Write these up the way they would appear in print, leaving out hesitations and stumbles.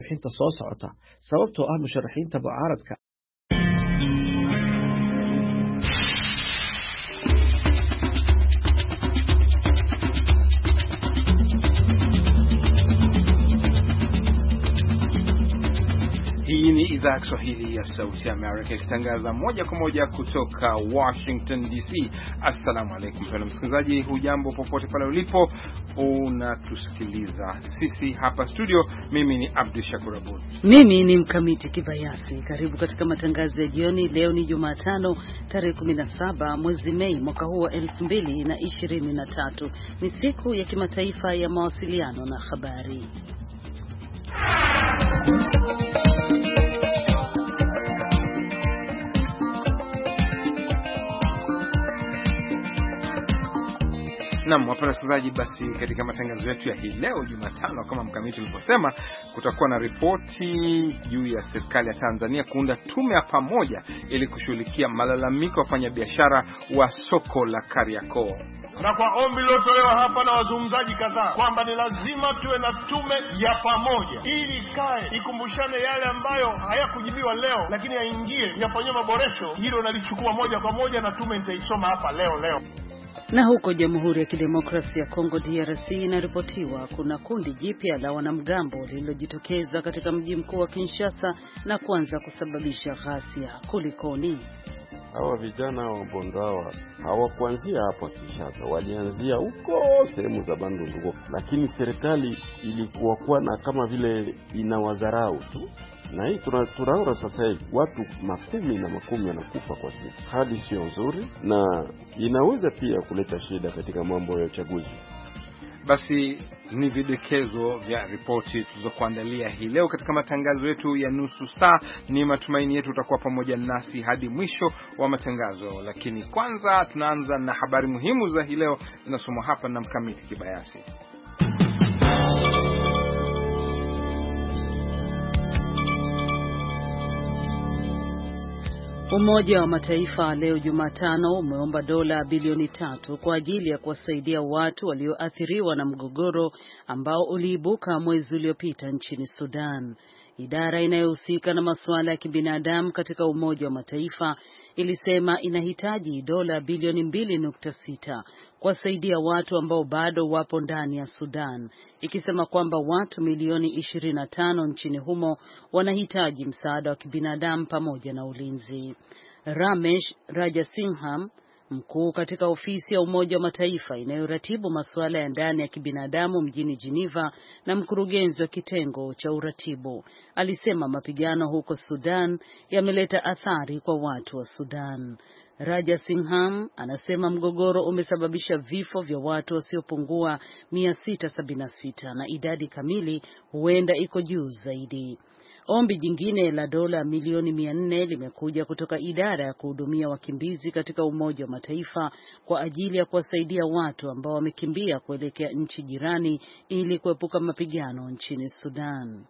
inta soo socota sababtoo ah musharaxiinta mucaaradka. Hii ni idhaa ya Kiswahili ya Sauti ya Amerika ikitangaza moja kwa moja kutoka Washington DC. Assalamu alaykum mpendwa msikilizaji, hujambo popote pale ulipo unatusikiliza. Sisi hapa studio, mimi ni Abdul Shakur Abud. Mimi ni Mkamiti Kibayasi. Karibu katika matangazo ya jioni. Leo ni Jumatano, tarehe 17 mwezi Mei mwaka huu wa 2023. Ni siku ya kimataifa ya mawasiliano na habari. Naam, wapenda wasikilizaji, basi katika matangazo yetu ya hii leo Jumatano, kama Mkamiti alivyosema, kutakuwa na ripoti juu ya serikali ya Tanzania kuunda tume ya pamoja ili kushughulikia malalamiko ya wafanyabiashara wa soko la Kariakoo. Na kwa ombi lilotolewa hapa na wazungumzaji kadhaa kwamba ni lazima tuwe na tume ya pamoja ili kae ikumbushane yale ambayo hayakujibiwa leo, lakini yaingie yafanywe maboresho. Hilo nalichukua moja kwa moja na tume nitaisoma hapa leo. Na huko Jamhuri ya Kidemokrasia ya Kongo DRC inaripotiwa kuna kundi jipya la wanamgambo lililojitokeza katika mji mkuu wa Kinshasa na kuanza kusababisha ghasia. Kulikoni? Hawa vijana wa Bondawa hawakuanzia hapa Kinshasa, walianzia huko sehemu za Bandundu, lakini serikali ilikuwa na kama vile inawadharau tu. Na hii tunaona sasa hivi watu makumi wanakufa kwa siku. Hali sio nzuri na inaweza pia kuleta shida katika mambo ya uchaguzi. Basi ni vidokezo vya ripoti tulizokuandalia hii leo katika matangazo yetu ya nusu saa. Ni matumaini yetu utakuwa pamoja nasi hadi mwisho wa matangazo, lakini kwanza tunaanza na habari muhimu za hii leo zinasomwa hapa na Mkamiti Kibayasi. Umoja wa Mataifa leo Jumatano umeomba dola bilioni 3 kwa ajili ya kuwasaidia watu walioathiriwa na mgogoro ambao uliibuka mwezi uliopita nchini Sudan. Idara inayohusika na masuala ya kibinadamu katika Umoja wa Mataifa ilisema inahitaji dola bilioni 2.6 kuwasaidia watu ambao bado wapo ndani ya Sudan, ikisema kwamba watu milioni 25 nchini humo wanahitaji msaada wa kibinadamu pamoja na ulinzi. Ramesh Rajasingham, mkuu katika ofisi ya Umoja wa Mataifa inayoratibu masuala ya ndani ya kibinadamu mjini Geneva na mkurugenzi wa kitengo cha uratibu, alisema mapigano huko Sudan yameleta athari kwa watu wa Sudan. Raja Singham anasema mgogoro umesababisha vifo vya watu wasiopungua 676 na idadi kamili huenda iko juu zaidi. Ombi jingine la dola milioni 400 limekuja kutoka idara ya kuhudumia wakimbizi katika Umoja wa Mataifa kwa ajili ya kuwasaidia watu ambao wamekimbia kuelekea nchi jirani ili kuepuka mapigano nchini Sudan.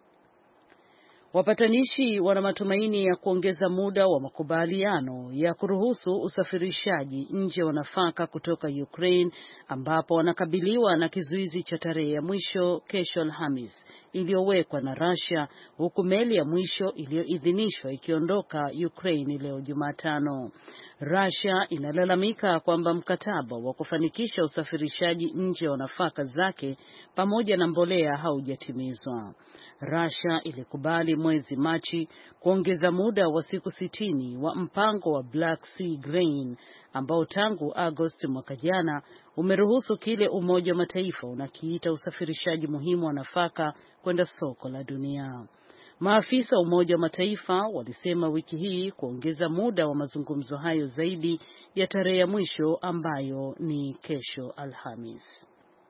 Wapatanishi wana matumaini ya kuongeza muda wa makubaliano ya kuruhusu usafirishaji nje wa nafaka kutoka Ukraine, ambapo wanakabiliwa na kizuizi cha tarehe ya mwisho kesho Alhamis iliyowekwa na Russia, huku meli ya mwisho iliyoidhinishwa ikiondoka Ukraine leo Jumatano. Russia inalalamika kwamba mkataba wa kufanikisha usafirishaji nje wa nafaka zake pamoja na mbolea haujatimizwa. Russia ilikubali mwezi Machi kuongeza muda wa siku 60 wa mpango wa Black Sea Grain ambao tangu Agosti mwaka jana umeruhusu kile Umoja wa Mataifa unakiita usafirishaji muhimu wa nafaka kwenda soko la dunia. Maafisa wa Umoja wa Mataifa walisema wiki hii kuongeza muda wa mazungumzo hayo zaidi ya tarehe ya mwisho ambayo ni kesho Alhamis.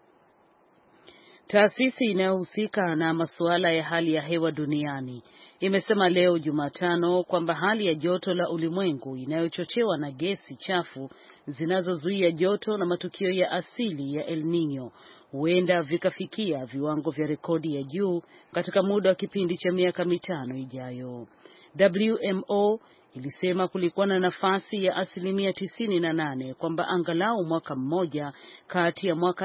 Taasisi inayohusika na masuala ya hali ya hewa duniani imesema leo Jumatano kwamba hali ya joto la ulimwengu inayochochewa na gesi chafu zinazozuia joto na matukio ya asili ya El Nino huenda vikafikia viwango vya rekodi ya juu katika muda wa kipindi cha miaka 5 ijayo. WMO ilisema kulikuwa na nafasi ya 98% kwamba angalau mwaka mmoja kati ya mwaka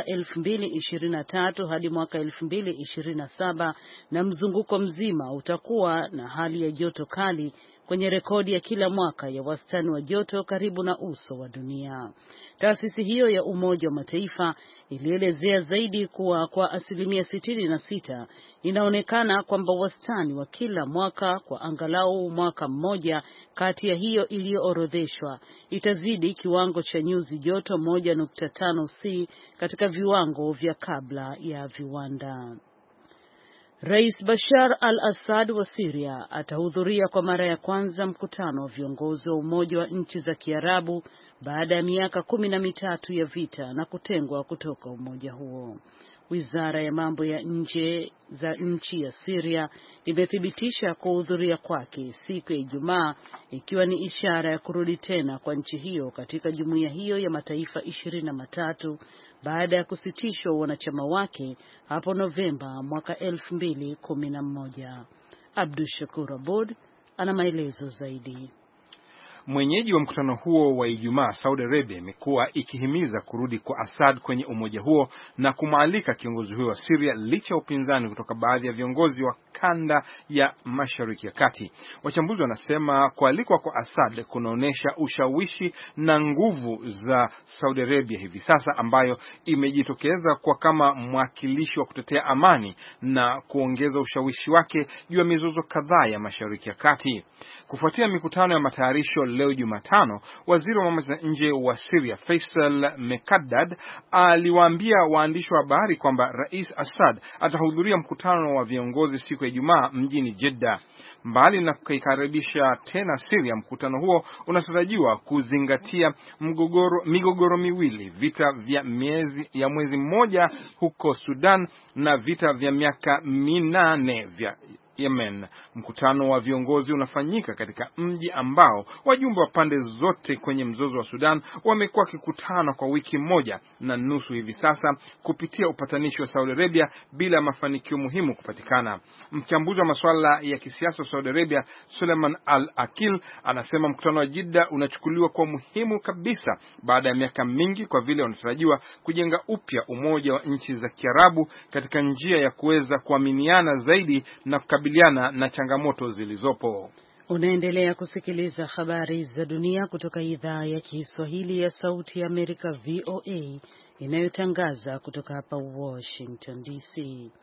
2023 hadi mwaka 2027 na mzunguko mzima utakuwa na hali ya joto kali kwenye rekodi ya kila mwaka ya wastani wa joto karibu na uso wa dunia. Taasisi hiyo ya Umoja wa Mataifa ilielezea zaidi kuwa kwa 66% inaonekana kwamba wastani wa kila mwaka kwa angalau mwaka mmoja kati ya hiyo iliyoorodheshwa itazidi kiwango cha nyuzi joto 1.5 C katika viwango vya kabla ya viwanda. Rais Bashar al-Assad wa Syria atahudhuria kwa mara ya kwanza mkutano wa viongozi wa Umoja wa Nchi za Kiarabu baada ya miaka 13 ya vita na kutengwa kutoka umoja huo. Wizara ya mambo ya nje za nchi ya Syria imethibitisha kuhudhuria kwake siku ya Ijumaa, ikiwa ni ishara ya kurudi tena kwa nchi hiyo katika jumuiya hiyo ya mataifa 23 baada ya kusitishwa wanachama wake hapo Novemba mwaka 2011. Abdul Shakur Abud ana maelezo zaidi. Mwenyeji wa mkutano huo wa Ijumaa, Saudi Arabia imekuwa ikihimiza kurudi kwa Assad kwenye umoja huo na kumaalika kiongozi huyo wa Syria licha ya upinzani kutoka baadhi ya viongozi wa kanda ya Mashariki ya Kati. Wachambuzi wanasema kualikwa kwa Assad kunaonesha ushawishi na nguvu za Saudi Arabia hivi sasa, ambayo imejitokeza kwa kama mwakilishi wa kutetea amani na kuongeza ushawishi wake juu ya mizozo kadhaa ya Mashariki ya Kati. Kufuatia mikutano ya matayarisho leo Jumatano, waziri wa mambo ya nje wa Syria Faisal Mekaddad aliwaambia waandishi wa habari kwamba Rais Assad atahudhuria mkutano wa viongozi siku ya Ijumaa mjini Jeddah. Mbali na kuikaribisha tena Syria, mkutano huo unatarajiwa kuzingatia migogoro miwili, vita vya mwezi mmoja huko Sudan na vita vya miaka 8 vya Yemen. Mkutano wa viongozi unafanyika katika mji ambao wajumbe wa pande zote kwenye mzozo wa Sudan wamekuwa kikutana kwa wiki moja na nusu hivi sasa kupitia upatanishi wa Saudi Arabia bila mafanikio muhimu kupatikana. Mchambuzi wa masuala ya kisiasa wa Saudi Arabia, Suleiman Al-Akil, anasema mkutano wa Jeddah unachukuliwa kwa muhimu kabisa baada ya miaka mingi, kwa vile unatarajiwa kujenga upya umoja wa nchi za Kiarabu katika njia ya kuweza kuaminiana zaidi na kukabiliana na changamoto zilizopo. Unaendelea kusikiliza habari za dunia kutoka idhaa ya Kiswahili ya Sauti ya Amerika, VOA, inayotangaza kutoka hapa Washington DC.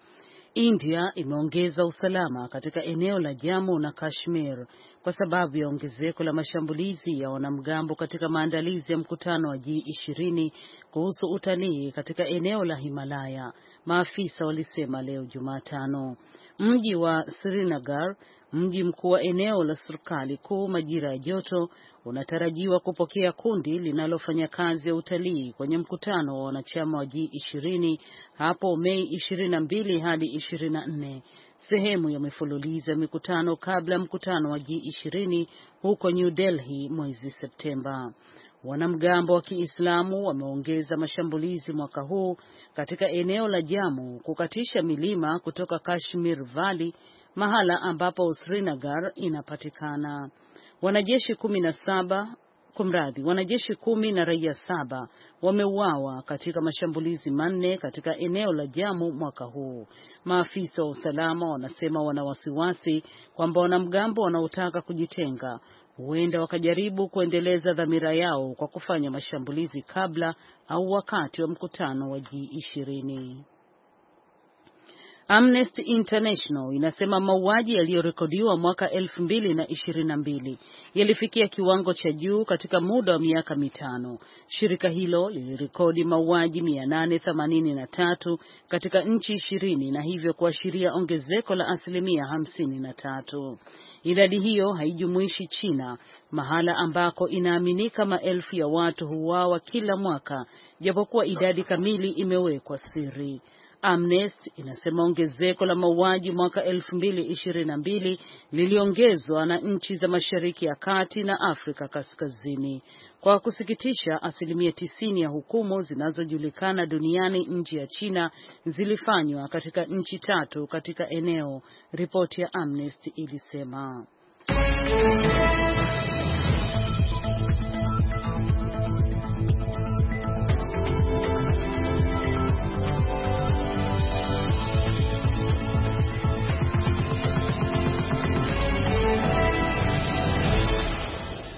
India imeongeza usalama katika eneo la Jammu na Kashmir kwa sababu ya ongezeko la mashambulizi ya wanamgambo katika maandalizi ya mkutano wa G20 kuhusu utalii katika eneo la Himalaya, maafisa walisema leo Jumatano. Mji wa Srinagar, mji mkuu wa eneo la serikali kuu majira ya joto, unatarajiwa kupokea kundi linalofanya kazi ya utalii kwenye mkutano wa wanachama wa G20 hapo Mei 22 hadi 24, sehemu ya mifululizo ya mikutano kabla mkutano wa G20 huko New Delhi mwezi Septemba. Wanamgambo wa Kiislamu wameongeza mashambulizi mwaka huu katika eneo la Jammu, kukatisha milima kutoka Kashmir Valley, mahala ambapo Srinagar inapatikana. Wanajeshi 10 na raia 7 wameuawa katika mashambulizi manne katika eneo la Jammu mwaka huu. Maafisa wa usalama wanasema wana wasiwasi kwamba wanamgambo wanaotaka kujitenga huenda wakajaribu kuendeleza dhamira yao kwa kufanya mashambulizi kabla au wakati wa mkutano wa G20. Amnesty International inasema mauaji yaliyorekodiwa mwaka 2022 yalifikia kiwango cha juu katika muda wa miaka 5. Shirika hilo lilirekodi mauaji 883 katika nchi 20 na hivyo kuashiria ongezeko la 53%. Idadi hiyo haijumuishi China, mahala ambako inaaminika maelfu ya watu huuawa kila mwaka, japokuwa idadi kamili imewekwa siri. Amnesty inasema ongezeko la mauaji mwaka 2022 liliongezwa na nchi za Mashariki ya Kati na Afrika Kaskazini. Kwa kusikitisha, 90% ya hukumu zinazojulikana duniani nje ya China zilifanywa katika nchi 3 katika eneo, ripoti ya Amnesty ilisema.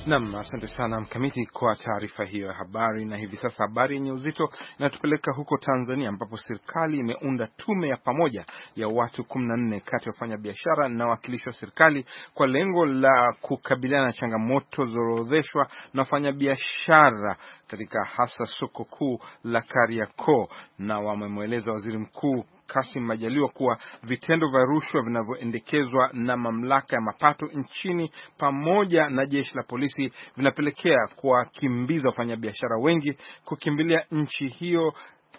Naam, asante sana Mkamiti kwa taarifa hiyo ya habari. Na hivi sasa habari yenye uzito inatupeleka huko Tanzania, ambapo serikali imeunda tume ya pamoja ya watu 14 kati ya wafanyabiashara na wawakilishi wa serikali kwa lengo la kukabiliana na changamoto zilizoorodheshwa na wafanyabiashara katika hasa soko kuu la Kariakoo, na wamemweleza Waziri Mkuu Kassim Majaliwa kuwa vitendo vya rushwa vinavyoendekezwa na mamlaka ya mapato nchini pamoja na jeshi la polisi vinapelekea kuwakimbiza wafanyabiashara wengi kukimbilia nchi hiyo.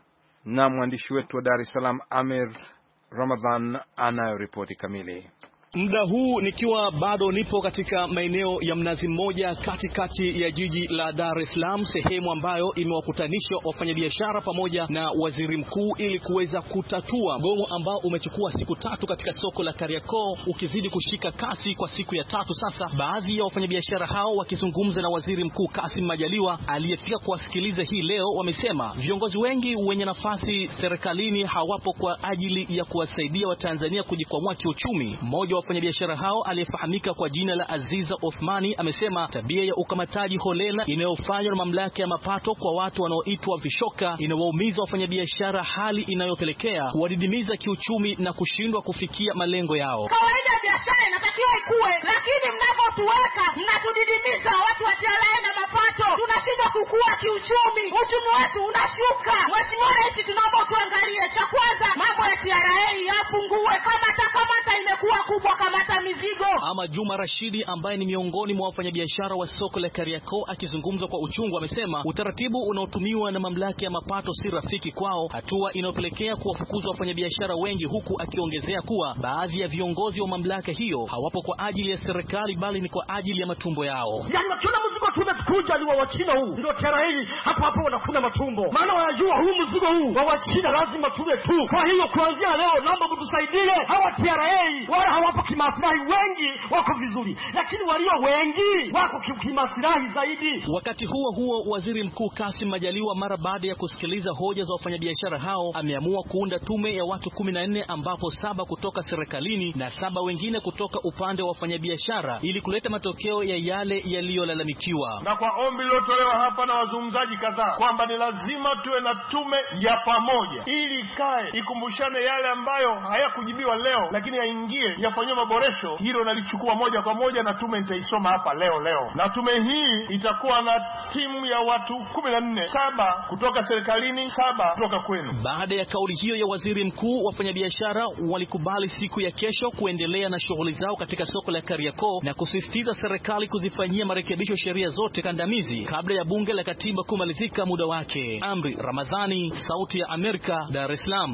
Na mwandishi wetu wa Dar es Salaam Amir Ramadhan anayo ripoti kamili. Muda huu nikiwa bado nipo katika maeneo ya Mnazi Mmoja katikati ya jiji la Dar es Salaam, sehemu ambayo imewakutanisha wafanyabiashara pamoja na waziri mkuu ili kuweza kutatua mgomo ambao umechukua siku 3 katika soko la Kariakoo, ukizidi kushika kasi kwa siku ya 3 sasa. Baadhi ya wafanyabiashara hao wakizungumza na Waziri Mkuu Kassim Majaliwa aliyefika kuwasikiliza hii leo, wamesema viongozi wengi wenye nafasi serikalini hawapo kwa ajili ya kuwasaidia Watanzania kujikwamua kiuchumi. Mmoja wafanyabiashara hao aliyefahamika kwa jina la Aziza Othmani amesema tabia ya ukamataji holela inayofanywa na mamlaka ya mapato kwa watu wanaoitwa vishoka inawaumiza wafanyabiashara, hali inayopelekea kuwadidimiza kiuchumi na kushindwa kufikia malengo yao. Kawaida biashara inatakiwa ikue, lakini mnapotuweka mnatudidimiza watu wa TRA na mapato, tunashindwa kukua kiuchumi, uchumi wetu unashuka. Mheshimiwa Rais, tunaomba tuangalie, cha kwanza mambo ya TRA yapungue, kamata imekuwa kubwa, kamata mizigo. Ama Juma Rashidi ambaye ni miongoni mwa wafanyabiashara wa soko la Kariakoo akizungumza kwa uchungu amesema utaratibu unaotumiwa na mamlaka ya mapato si rafiki kwao, hatua inayopelekea kuwafukuza wafanyabiashara wengi, huku akiongezea kuwa baadhi ya viongozi wa mamlaka hiyo hawapo kwa ajili ya serikali bali ni kwa ajili ya matumbo yao. Yaani wakiona mzigo tumekuja ni wa Wachina huu, ndio TRA hapo wanakuna matumbo. Maana wanajua huu mzigo huu wa Wachina lazima tule tu. Kwa hiyo kuanzia leo naomba mtusaidie. Hawa TRA wala hawapo kimaslahi, wengi wako vizuri, lakini walio wengi wako kimaslahi zaidi. Wakati huo Waziri Mkuu Kassim Majaliwa mara baada ya kusikiliza hoja za wafanyabiashara hao ameamua kuunda tume ya watu 14 ambapo 7 kutoka serikalini na 7 wengine kutoka upande wa wafanyabiashara ili kuleta matokeo ya yale yaliyolalamikiwa. Na kwa ombi lilotolewa hapa na wazungumzaji kadhaa kwamba ni lazima tuwe na tume ya pamoja ili kae ikumbushane yale ambayo hayakujibiwa leo lakini yaingie yafanywe maboresho, hilo nalichukua moja kwa moja na tume nitaisoma hapa leo. Na tume hii itakuwa na timu ya watu 14, 7 kutoka serikalini, 7 kutoka kwenu. Baada ya kauli hiyo ya waziri mkuu, wafanyabiashara walikubali siku ya kesho kuendelea na shughuli zao katika soko la Kariakoo na kusisitiza serikali kuzifanyia marekebisho sheria zote kandamizi kabla ya bunge la katiba kumalizika muda wake. Amri Ramadhani, Sauti ya Amerika, Dar es Salaam.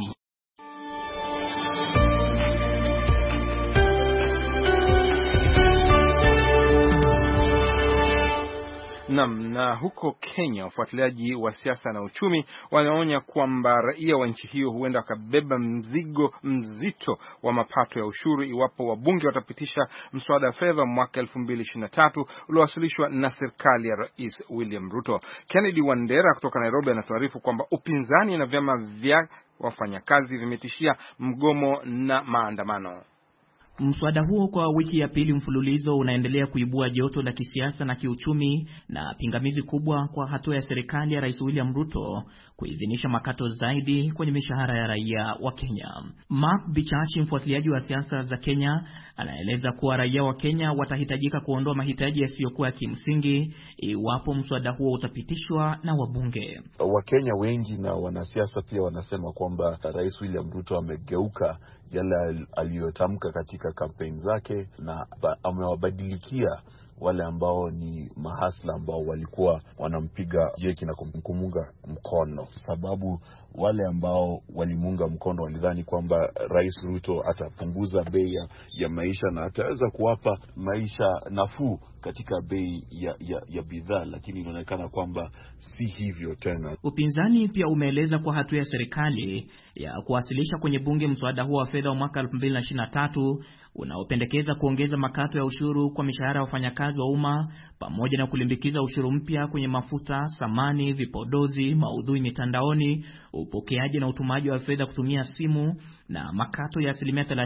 Na huko Kenya, wafuatiliaji wa siasa na uchumi wanaonya kwamba raia wa nchi hiyo huenda wakabeba mzigo mzito wa mapato ya ushuru iwapo wabunge watapitisha mswada wa fedha mwaka 2023 uliowasilishwa na serikali ya Rais William Ruto. Kennedy Wandera kutoka Nairobi anatuarifu kwamba upinzani na vyama vya wafanyakazi vimetishia mgomo na maandamano. Mswada huo kwa wiki ya pili mfululizo unaendelea kuibua joto la kisiasa na kiuchumi na pingamizi kubwa kwa hatua ya serikali ya Rais William Ruto kuidhinisha makato zaidi kwenye mishahara ya raia wa Kenya. Mark Bichachi, mfuatiliaji wa siasa za Kenya, anaeleza kuwa raia wa Kenya watahitajika kuondoa mahitaji yasiyokuwa ya kimsingi iwapo mswada huo utapitishwa na wabunge. Wakenya wengi na wanasiasa pia wanasema kwamba Rais William Ruto amegeuka yale aliyotamka katika kampeni zake na amewabadilikia wale ambao ni mahasla ambao walikuwa wanampiga jeki na kumuunga mkono, sababu wale ambao walimuunga mkono walidhani kwamba Rais Ruto atapunguza bei ya maisha na ataweza kuwapa maisha nafuu katika bei ya bidhaa, lakini inaonekana kwamba si hivyo tena. Upinzani pia umeeleza kwa hatua ya serikali ya kuwasilisha kwenye bunge mswada huo wa fedha wa mwaka 2023 unaopendekeza kuongeza makato ya ushuru kwa mishahara ya wafanyakazi wa umma pamoja na kulimbikiza ushuru mpya kwenye mafuta, samani, vipodozi, maudhui mitandaoni, upokeaji na utumaji wa fedha kutumia simu na makato ya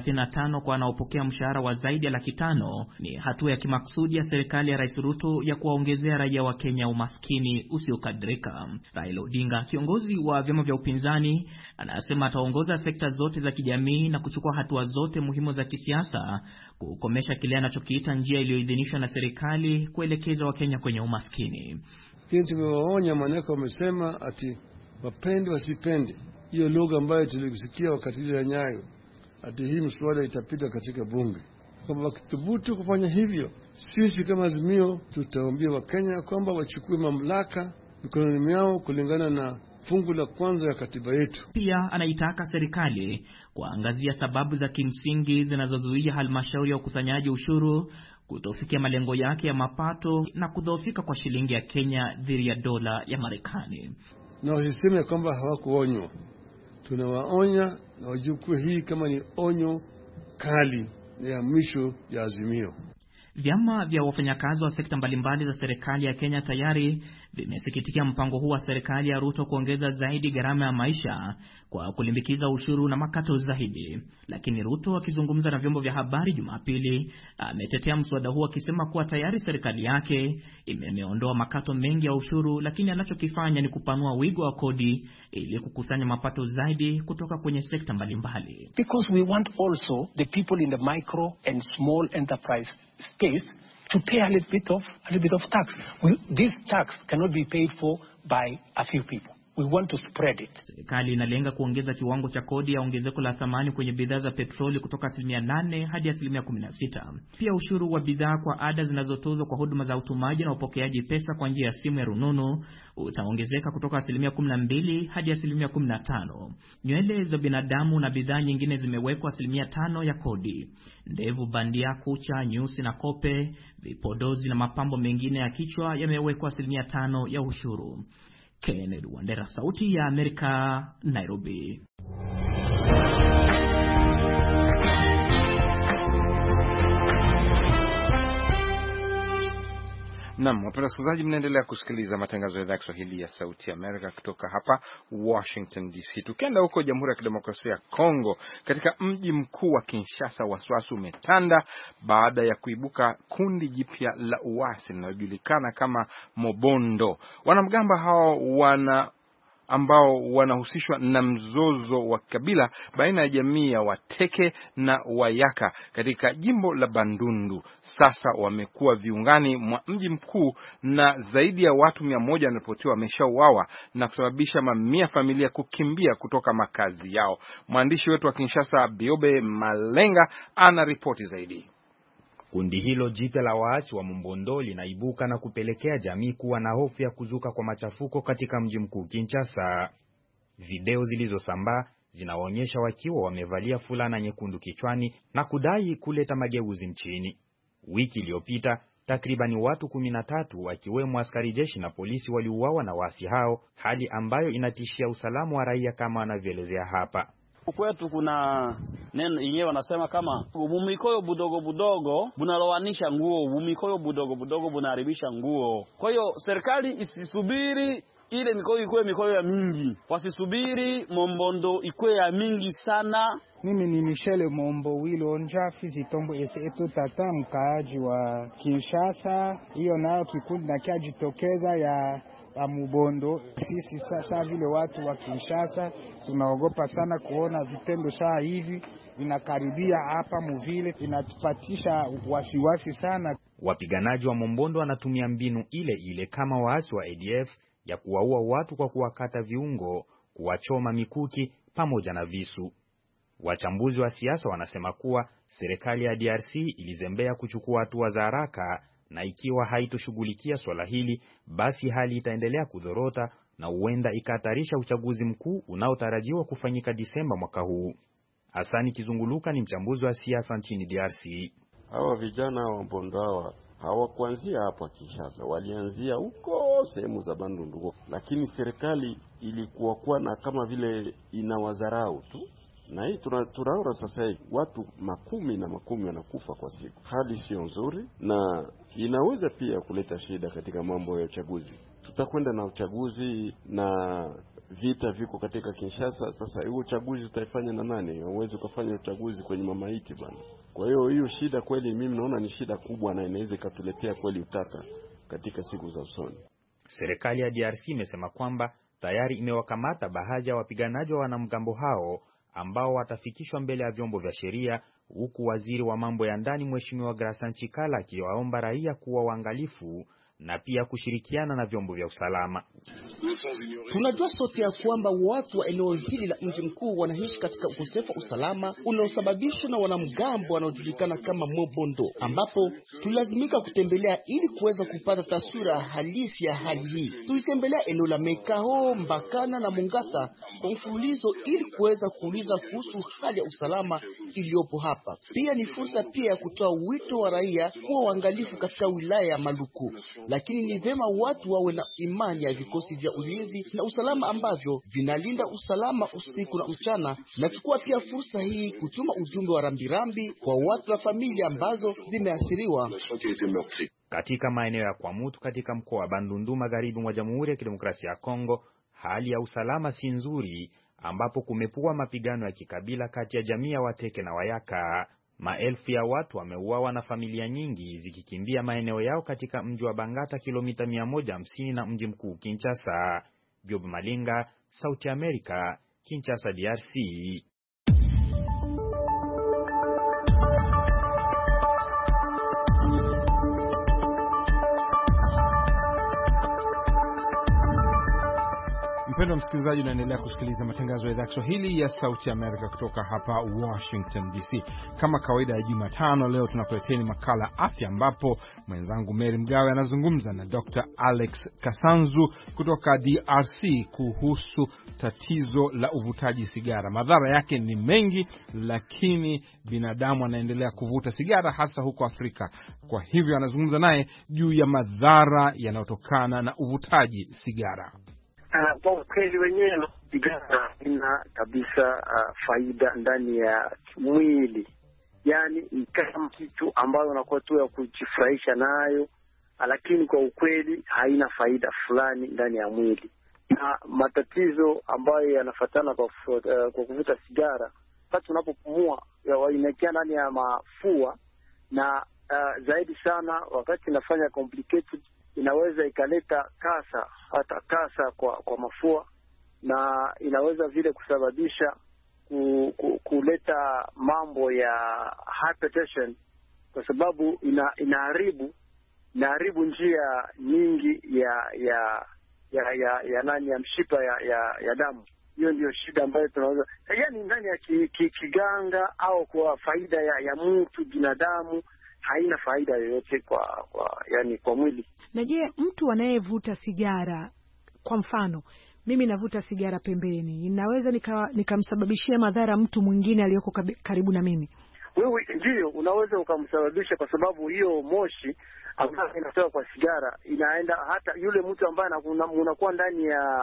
35% kwa wanaopokea mshahara wa zaidi ya $500,000 ni hatua ya kimakusudi ya serikali ya Rais Ruto ya kuwaongezea raia wa Kenya umaskini usiokadirika. Raila Odinga, kiongozi wa vyama vya upinzani, anasema ataongoza sekta zote za kijamii na kuchukua hatua zote muhimu za kisiasa kukomesha kile anachokiita njia iliyoidhinishwa na serikali kuelekeza Wakenya kwenye umaskini. Tumewaonya, maneno wamesema ati wapende wasipende, hiyo lugha ambayo tulisikia wakati ile ya Nyayo, ati hii mswada itapita katika bunge. Kama wakithubutu kufanya hivyo, sisi kama Azimio tutawaambia Wakenya kwamba wachukue mamlaka mikononi mwao kulingana na fungu la kwanza ya katiba yetu. Pia anaitaka serikali kuangazia sababu za kimsingi zinazozuia halmashauri ya ukusanyaji ushuru kutofikia malengo yake ya mapato na kudhoofika kwa shilingi ya Kenya dhidi ya dola ya Marekani. Na wasiseme kwamba hawakuonywa. Tunawaonya na wajukue hii kama ni onyo kali ya mwisho ya Azimio. Vyama vya wafanyakazi wa sekta mbalimbali za serikali ya Kenya tayari vimesikitikia mpango huu wa serikali ya Ruto kuongeza zaidi gharama ya maisha kwa kulimbikiza ushuru na makato zaidi. Lakini Ruto, akizungumza na vyombo vya habari Jumapili, ametetea mswada huu akisema kuwa tayari serikali yake imeondoa makato mengi ya ushuru, lakini anachokifanya ni kupanua wigo wa kodi ili kukusanya mapato zaidi kutoka kwenye sekta mbalimbali. Because we want also the people in the micro and small enterprise space to pay a little bit of tax. This tax cannot be paid for by a few people. We want to spread it. Serikali inalenga kuongeza kiwango cha kodi ya ongezeko la thamani kwenye bidhaa za petroli kutoka 8% hadi 16%. Pia ushuru wa bidhaa kwa ada zinazotozwa kwa huduma za utumaji na upokeaji pesa kwa njia ya simu ya rununu utaongezeka kutoka 12% hadi 15%. Nywele za binadamu na bidhaa nyingine zimewekwa 5% ya kodi. Ndevu bandia, kucha, nyusi na kope, vipodozi na mapambo mengine ya kichwa yamewekwa 5% ya ushuru. Kennedy Wandera, Sauti ya Amerika, Nairobi. Naam, wapenda wasikilizaji, mnaendelea kusikiliza matangazo ya idhaa ya Kiswahili ya Sauti ya Amerika kutoka hapa Washington DC. Tukienda huko Jamhuri ya Kidemokrasia ya Kongo, katika mji mkuu wa Kinshasa, wasiwasi umetanda baada ya kuibuka kundi jipya la uasi linalojulikana kama Mobondo. Wanamgambo hao ambao wanahusishwa na mzozo wa kabila baina ya jamii ya Wateke na Wayaka katika jimbo la Bandundu. Sasa wamekuwa viungani mwa mji mkuu na zaidi ya watu 100 wanaripotiwa wameshauawa na kusababisha mamia familia kukimbia kutoka makazi yao. Mwandishi wetu wa Kinshasa, Biobe Malenga, ana ripoti zaidi. Kundi hilo jipya la waasi wa Mobondo linaibuka na kupelekea jamii kuwa na hofu ya kuzuka kwa machafuko katika mji mkuu Kinshasa. Video zilizosambaa zinaonyesha wakiwa wamevalia fulana nyekundu kichwani na kudai kuleta mageuzi nchini. Wiki iliyopita takriban watu 13 wakiwemo askari jeshi na polisi waliuawa na waasi hao, hali ambayo inatishia usalama wa raia kama wanavyoelezea hapa. Kwetu kuna neno yenyewe wanasema kama bumikoyo budogo budogo bunalowanisha nguo, bumikoyo budogo budogo bunaharibisha nguo. Kwa hiyo serikali isisubiri ile mikoyo ikuwe mikoyo ya mingi, wasisubiri Mobondo ikuwe ya mingi sana. Mimi ni Michel Mombo Wilo Njafi Zitombo eto tata, mkaaji wa Kinshasa. Hiyo nayo kikundi na kiajitokeza ya Mobondo. Sisi sasa vile watu wa Kinshasa tunaogopa sana kuona vitendo saa hivi vinakaribia hapa mvile, inatupatisha wasiwasi sana. Wapiganaji wa Mobondo wanatumia mbinu ile ile kama waasi wa ADF ya kuwaua watu kwa kuwakata viungo, kuwachoma mikuki pamoja na visu. Wachambuzi wa siasa wanasema kuwa serikali ya DRC ilizembea kuchukua hatua za haraka, na ikiwa haitoshughulikia swala hili basi hali itaendelea kudhorota na huenda ikahatarisha uchaguzi mkuu unaotarajiwa kufanyika Disemba mwaka huu. Hasani Kizunguluka ni mchambuzi wa siasa nchini DRC. Hawa vijana wa Mobondo hawakuanzia hapa Kinshasa, walianzia huko sehemu za Bandundu, lakini serikali ilikuwa na kama vile inawadharau tu. Na hii tunaona sasa hivi watu makumi wanakufa kwa siku. Hali sio nzuri na inaweza pia kuleta shida katika mambo ya uchaguzi. Tutakwenda na uchaguzi na vita viko katika Kinshasa. Sasa huo uchaguzi utaifanya na nani? Huwezi ukafanya uchaguzi kwenye mamaiti bwana. Kwa hiyo shida kweli mimi naona ni shida kubwa, na inaweza ikatuletea kweli utata katika siku za usoni. Serikali ya DRC imesema kwamba tayari imewakamata baadhi ya wapiganaji wa wanamgambo hao ambao watafikishwa mbele ya vyombo vya sheria, huku waziri wa mambo ya ndani Mheshimiwa Graçan Chikala akiwaomba raia kuwa waangalifu na pia kushirikiana na vyombo vya usalama. Tunajua sote ya kwamba watu wa eneo hili la mji mkuu wanaishi katika ukosefu wa usalama unaosababishwa na wanamgambo wanaojulikana kama Mobondo, ambapo tulazimika kutembelea ili kuweza kupata taswira halisi ya hali hii. Tulitembelea eneo la Mekao, Mbakana na Mungata kwa mfululizo ili kuweza kuuliza kuhusu hali ya usalama iliyopo hapa. Pia ni fursa pia ya kutoa wito wa raia kuwa waangalifu katika wilaya ya Maluku. Lakini ni vema watu wawe na imani ya vikosi vya ulinzi na usalama ambavyo vinalinda usalama usiku na mchana. Nachukua pia fursa hii kutuma ujumbe wa rambirambi kwa watu na familia ambazo zimeathiriwa. Katika maeneo ya Kwamutu katika mkoa wa Bandundu magharibi mwa Jamhuri ya Kidemokrasia ya Kongo, hali ya usalama si nzuri, ambapo kumepua mapigano ya kikabila kati ya jamii ya Wateke na Wayaka. Maelfu ya watu wameuawa na familia nyingi zikikimbia maeneo yao katika mji wa Bangata, kilomita 150 na mji mkuu Kinshasa. Job Malinga, Sauti Amerika, Kinshasa, DRC. Mpendwa msikilizaji, unaendelea kusikiliza matangazo ya idhaa ya Kiswahili ya Sauti Amerika kutoka hapa Washington DC. Kama kawaida ya Jumatano, leo tunakuleteni makala afya, ambapo mwenzangu Mary Mgawe anazungumza na Dr. Alex Kasanzu kutoka DRC kuhusu tatizo la uvutaji sigara. Madhara yake ni mengi, lakini binadamu anaendelea kuvuta sigara hasa huko Afrika. Kwa hivyo anazungumza naye juu ya madhara yanayotokana na uvutaji sigara. Kwa ukweli wenyewe sigara ina kabisa faida ndani ya mwili. Yani ni kama kitu ambayo unakuwa tu ya kujifurahisha nayo, lakini kwa ukweli haina faida fulani ndani ya mwili. Na matatizo ambayo yanafuatana kwa kuvuta sigara, wakati unapopumua inaingia ndani ya mafua, na zaidi sana wakati inafanya complicated, inaweza ikaleta hata kasa kwa mafua, na inaweza vile kusababisha kuleta mambo ya hypertension, kwa sababu inaharibu njia nyingi ya mshipa ya damu. Hiyo ndio shida ambayo tunaweza, yani ndani ya kiganga au kwa faida ya mtu binadamu haina faida yoyote kwa mwili. Na je, mtu anayevuta sigara, kwa mfano mimi navuta sigara pembeni, inaweza nikamsababishia madhara mtu mwingine aliyoko karibu na mimi? Wewe ndio unaweza ukamsababisha, kwa sababu hiyo moshi ambayo inatoka kwa sigara inaenda hata yule mtu ambaye mnakuwa ndani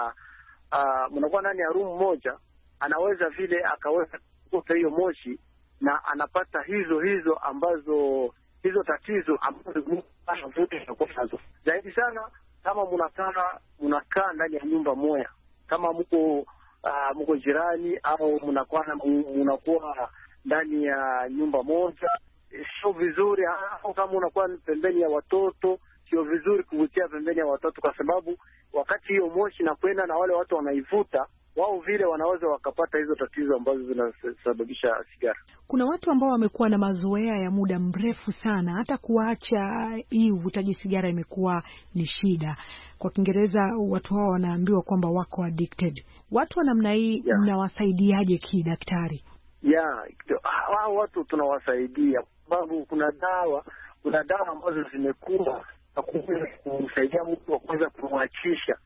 ya room moja, anaweza vile akaweza kukuta hiyo moshi na anapata hizo tatizo ambazo anavuta. Zaidi sana kama mnakaa ndani ya nyumba moja, kama mko jirani au mnakuwa ndani ya nyumba moja, sio vizuri. Au kama unakuwa pembeni ya watoto, sio vizuri kuvutia pembeni ya watoto, kwa sababu wakati hiyo moshi na kwenda na wale watu wanaivuta, wao vile wanaweza wakapata hizo tatizo ambazo zinasababisha sigara. Kuna watu ambao wamekuwa na mazoea ya muda mrefu sana, hata kuacha hii uvutaji sigara imekuwa ni shida. Kwa Kiingereza watu hao wanaambiwa kwamba wako addicted. Watu wa namna hii mnawasaidiaje kidaktari? Hao watu tunawasaidia sababu kuna dawa ambazo zimekuwa na kumsaidia mtu wa kuweza kumwachisha.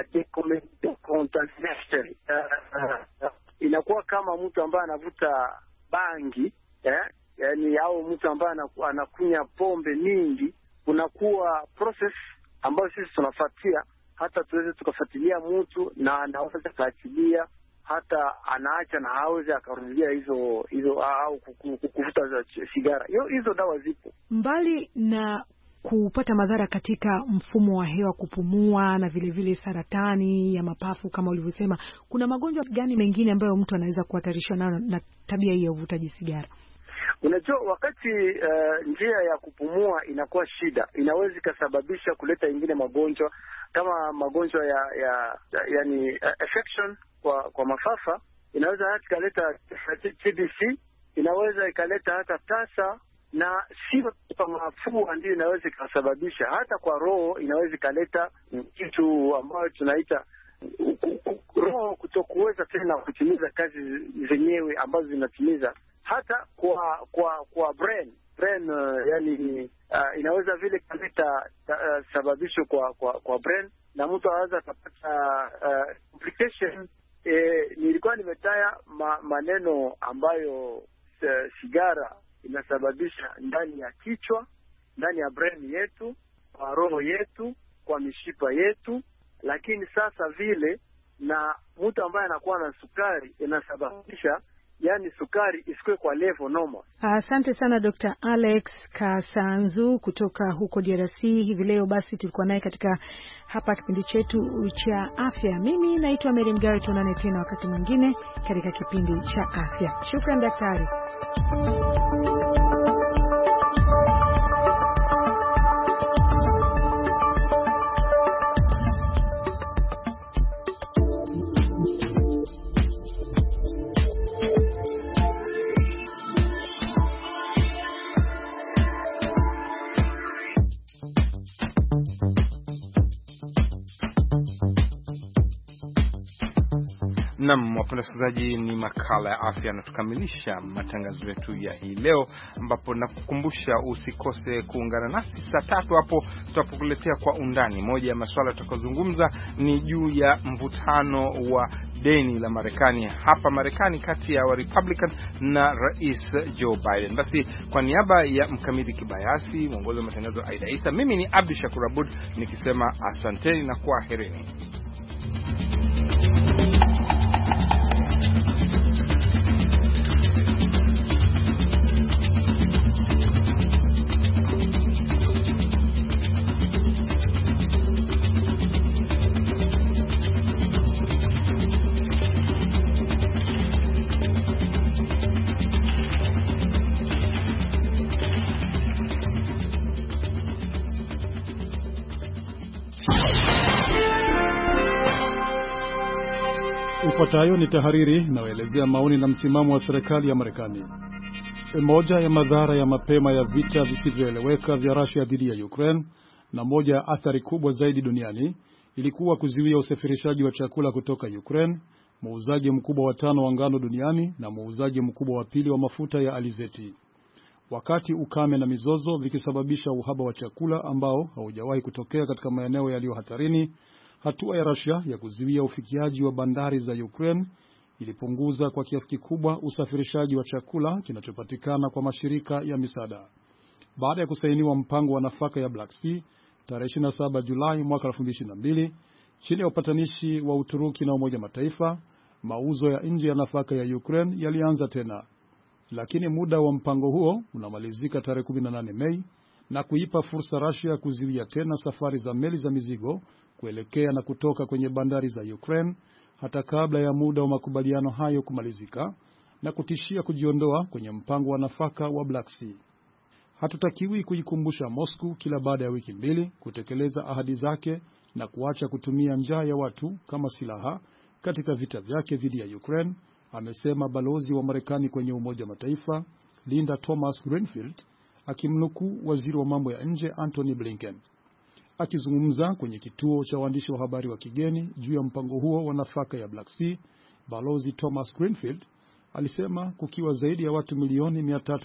Inakuwa kama mtu ambaye anavuta bangi, yani au mtu ambaye anakunya pombe mingi. Kunakuwa process ambayo sisi tunafuatia, hata tuweze tukafuatilia mtu na anaweza kuachilia, hata anaacha na hawezi akarudia hizo au kuvuta sigara. Hizo dawa zipo. Mbali na kupata madhara katika mfumo wa hewa, kupumua na vile vile saratani ya mapafu kama ulivyosema. Kuna magonjwa gani mengine ambayo mtu anaweza kuhatarishwa nayo na tabia hii ya uvutaji sigara? Unajua, wakati njia ya kupumua inakuwa shida, inaweza ikasababisha kuleta ingine magonjwa kama magonjwa yani infection kwa mafafa, inaweza hata ikaleta TBC, inaweza ikaleta hata tasa, na si kwa mafua ndio inaweza ikasababisha, hata kwa roho inaweza ikaleta kitu ambayo tunaita roho kutokuweza tena kutimiza kazi zenyewe ambazo zinatimiza, hata kwa brain yani inaweza vile kaleta sababisho kwa brain, na mtu anaweza kupata complication. Nilikuwa nimetaya maneno ambayo sigara inasababisha ndani ya kichwa, ndani ya brain yetu, kwa roho yetu, kwa mishipa yetu, lakini sasa vile na mtu ambaye anakuwa na sukari inasababisha yani sukari isikwe kwa level normal. Asante sana Dr. Alex Kasanzu kutoka huko DRC. Hivi leo basi tulikuwa naye katika hapa kipindi chetu cha afya. Mimi naitwa Mary Mgawe, tuonane tena wakati mwingine katika kipindi cha afya. Shukrani daktari. Naam, wapenda wasikilizaji, ni makala ya afya na tukamilisha matangazo yetu ya hii leo, ambapo nakukumbusha usikose kuungana nasi saa 3 hapo tutapokuletea kwa undani. Moja ya masuala tutakazozungumza ni juu ya mvutano wa deni la Marekani hapa Marekani kati ya wa Republican na Rais Joe Biden. Basi kwa niaba ya Mkamiti Kibayasi, mwongozi wa matangazo Aida Isa, mimi ni Abdi Shakur Abud nikisema asanteni na kwaherini. Ifuatayo ni tahariri inayoelezea maoni na msimamo wa serikali ya Marekani. Moja ya madhara ya mapema ya vita visivyoeleweka vya Russia dhidi ya Ukraine na moja ya athari kubwa zaidi duniani ilikuwa kuzuia usafirishaji wa chakula kutoka Ukraine, muuzaji mkubwa wa 5 wa ngano duniani na muuzaji mkubwa wa pili wa mafuta ya alizeti. Wakati ukame na mizozo vikisababisha uhaba wa chakula ambao haujawahi kutokea katika maeneo yaliyo hatarini, hatua ya Russia ya kuzuia ufikiaji wa bandari za Ukraine ilipunguza kwa kiasi kikubwa usafirishaji wa chakula kinachopatikana kwa mashirika ya misaada. Baada ya kusainiwa mpango wa nafaka ya Black Sea tarehe 27 Julai mwaka 2022 chini ya upatanishi wa Uturuki na Umoja Mataifa, mauzo ya nje ya nafaka ya Ukraine yalianza tena. Lakini muda wa mpango huo unamalizika tarehe 18 Mei na kuipa fursa Russia kuzuia tena safari za meli za mizigo kuelekea na kutoka kwenye bandari za Ukraine hata kabla ya muda wa makubaliano hayo kumalizika na kutishia kujiondoa kwenye mpango wa nafaka wa Black Sea. Hatutakiwi kuikumbusha Moscow kila baada ya wiki 2 kutekeleza ahadi zake na kuacha kutumia njaa ya watu kama silaha katika vita vyake dhidi ya Ukraine, amesema balozi wa Marekani kwenye Umoja wa Mataifa Linda Thomas Greenfield akimnukuu waziri wa mambo ya nje Antony Blinken. Akizungumza kwenye kituo cha waandishi wa habari wa kigeni juu ya mpango huo wa nafaka ya Black Sea, balozi Thomas Greenfield alisema kukiwa zaidi ya watu milioni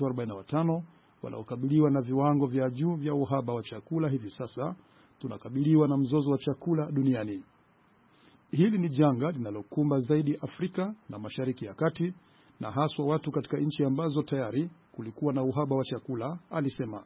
345 wanaokabiliwa na viwango vya juu vya uhaba wa chakula hivi sasa, tunakabiliwa na mzozo wa chakula duniani. Hili ni janga linalokumba zaidi Afrika na Mashariki ya Kati na haswa watu katika nchi ambazo tayari kulikuwa na uhaba wa chakula, alisema.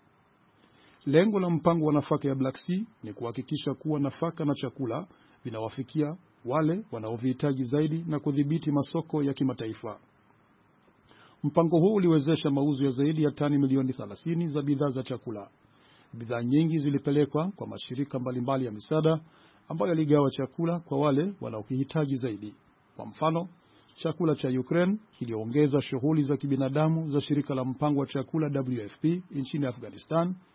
Lengo la mpango wa nafaka ya Black Sea ni kuhakikisha kuwa nafaka na chakula vinawafikia wale wanaovihitaji zaidi na kudhibiti masoko ya kimataifa. Mpango huu uliwezesha mauzo ya zaidi ya tani milioni 30 za bidhaa za chakula. Bidhaa nyingi zilipelekwa kwa mashirika mbalimbali ya misaada ambayo yaligawa chakula kwa wale wanaokihitaji zaidi. Kwa mfano, chakula cha Ukraine kiliongeza shughuli za kibinadamu za shirika la mpango wa chakula WFP nchini Afghanistan